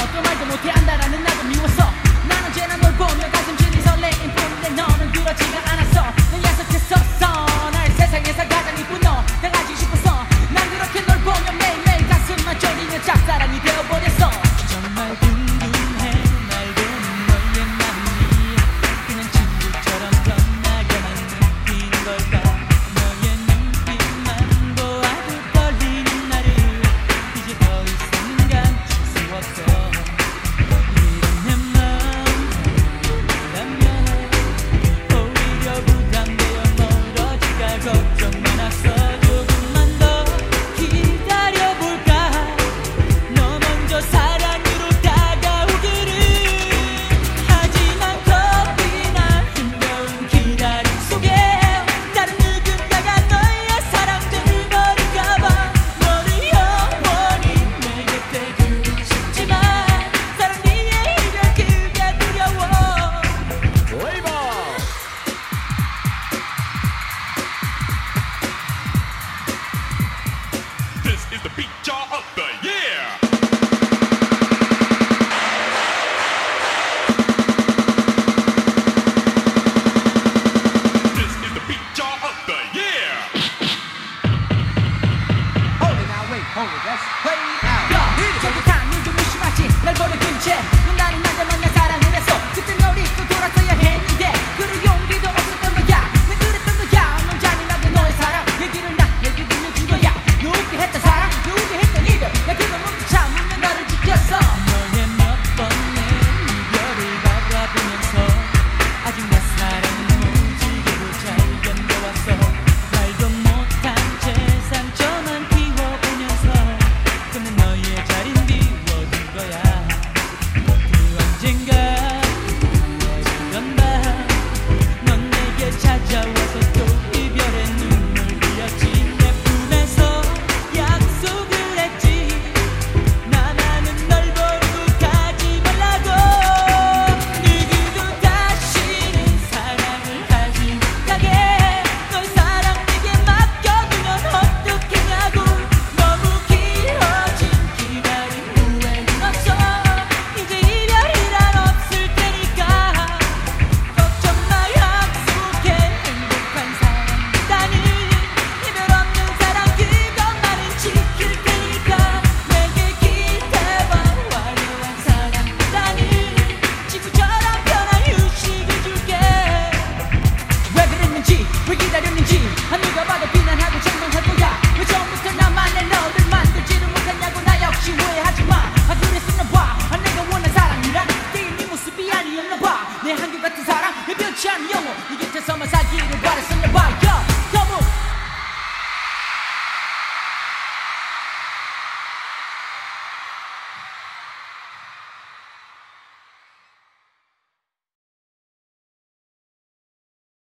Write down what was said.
또 말도 못해 안다라는 나도 미웠어. 난 언제나 널 보며 가슴 진이 설레임 뿐인데 너는 그렇지가 않았어. 넌 약속했었어. 날 세상에서 가장 이쁜 너 당하지 싶었어. 난 그렇게 널 보며 매일매일 가슴만 졸이며 짝사랑이 되어버렸어. 정말 궁금해 날 보는 너의 맘이 그냥 친구처럼 편하게만 느끼는 걸까.